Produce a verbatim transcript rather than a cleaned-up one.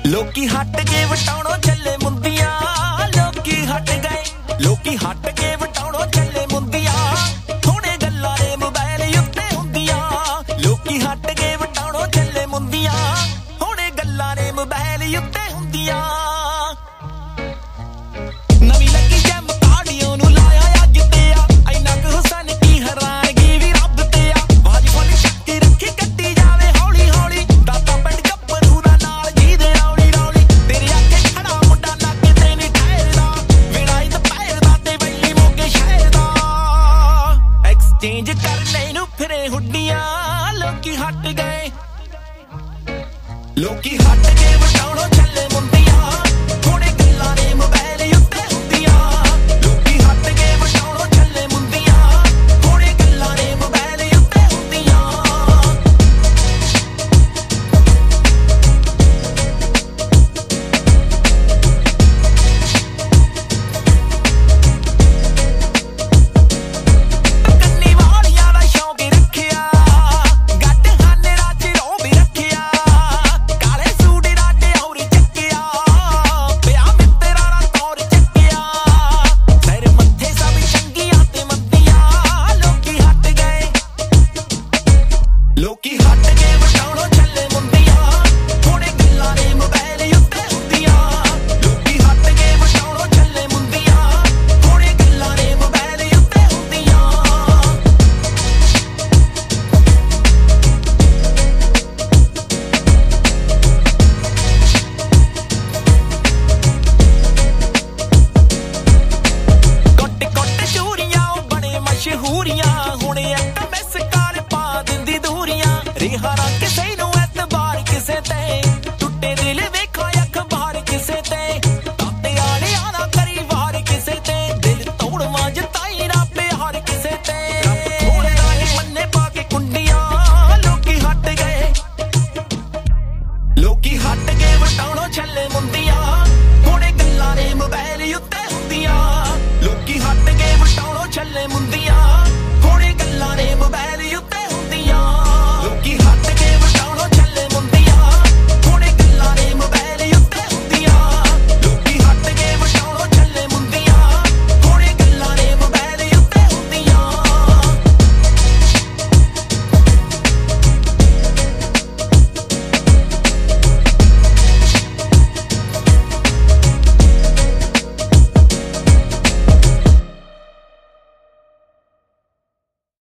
ਲੋਕੀ ਹਟ ਕੇ ਵਟਾਉਣੋਂ ਚੱਲੇ ਮੁੰਦੀਆਂ ਲੋਕੀ ਹਟ ਗਏ ਲੋਕੀ ਹਟ ਕੇ ਵਟਾਉਣੋਂ ਚੱਲੇ ਮੁੰਦੀਆਂ ਥੋੜੇ ਗੱਲਾਂ ਦੇ ਮੋਬਾਈਲ ਉੱਤੇ ਹੁੰਦੀਆਂ ਲੋਕੀ ਹਟ ਕੇ ਵਟਾਉਣੋਂ ਚੱਲੇ ਮੁੰਦੀਆਂ ਥੋੜੇ ਗੱਲਾਂ ਦੇ ਮੋਬਾਈਲ ਉੱਤੇ ਹੁੰਦੀਆਂ ਨਵੀਂ ਲੱਗੀ ਜੈਮ ਕਾੜੀਓ ਨੂੰ ਲਾਇਆ ਅੱਜ ਤੇ ਆ ਇੰਨਾ ਕੁ ਹੁਸਨ ਕੀ ਹੈਰਾਨਗੀ ਵੀ ਰੱਬ ਤੇ ਆ ਬਾਜ ਫੁੱਲ ਸ਼ੱਕੀ ਰੱਖੀ ਕੱਟੀ ਜਾਵੇ ਹੌਲੀ ਹੌਲੀ ਦਾਤਾ ਪਿੰਡ ਗੱਭਰੂ ਦਾ ਨਾਲ ਜੀ ਦੇ ਰੌਲੀ ਰੌਲੀ ਤੇਰੇ ਅੱਗੇ ਖੜਾ ਮੁੰਡਾ ਨੱਕ ਤੇ ਨਹੀਂ ਠਹਿਰਦਾ ਵੇੜਾ ਹੀ ਦੁਪਹਿਰ ਦਾ ਤੇ ਵੈਲੀ ਮੋਗੇ ਸ਼ਹਿਰ ਦਾ ਐਕਸਚੇਂਜ ਕਰਨੇ ਨੂੰ ਫਿਰੇ ਹੁੱਡੀਆਂ ਲੋਕੀ ਹਟ ਗਏ ਲੋਕੀ ਹਟ ਕੇ ਵਟਾਉਣੋਂ ਚੱਲੇ ਮੁੰਡੀਆਂ ਥੋੜੇ ਗੱਲਾਂ ਨੇ ਮੋਬਾਈਲ ਉੱਤੇ ਹੁੰਦੀਆਂ ਲੋਕੀ ਹਟ ਕੇ ਵਟਾਉਣੋਂ ਚੱਲੇ ਮੁੰਡੀਆਂ ਥੋੜੇ ਗੱਲਾਂ ਨੇ ਮੋਬਾਈਲ ਉੱਤੇ ਹੁੰਦੀਆਂ ਕੰਨੀ ਵਾਲੀਆਂ ਦਾ ਸ਼ੌਂਕ ਰੱਖਿਆ ਗੱਡ ਖਾਨੇ ਰਾਜ ਰੋ ਵੀ ਰੱਖਿਆ ਕਾਲੇ ਸੂਟ ਰਾਡੇ ਹੋਰ ਚੱਕਿਆ ਪਿਆ ਮਿੱਤਰਾਂ ਨਾਲ ਤੌਰ ਚੱਕਿਆ ਸਿਰ ਮੱਥੇ ਸਭ ਚੰਗੀਆਂ ਤੇ ਮੰਦੀਆਂ ਲੋਕੀ ਹਟ ਗਏ ਲੋਕੀ ਹਟ ਕੇ ਵਟਾਉਣੋਂ ਚੱਲੇ ਮੁੰਡੀਆਂ ਥੋੜੇ ਗੱਲਾਂ ਨੇ ਮੋਬਾਈਲ ਉੱਤੇ ਹੁੰਦੀਆਂ ਲੋਕੀ ਹਟ ਕੇ ਵਟਾਉਣੋਂ ਚੱਲੇ ਮੁੰਡੀਆਂ ਥੋੜੇ ਗੱਲਾਂ ਨੇ ਮੋਬਾਈਲ ਉੱਤੇ ਹੁੰਦੀਆਂ ਕੁੱਟ ਕੁੱਟ ਚੂਰੀਆਂ ਉਹ ਬਣੇ ਮਸ਼ਹੂਰੀਆਂ ਹੁਣ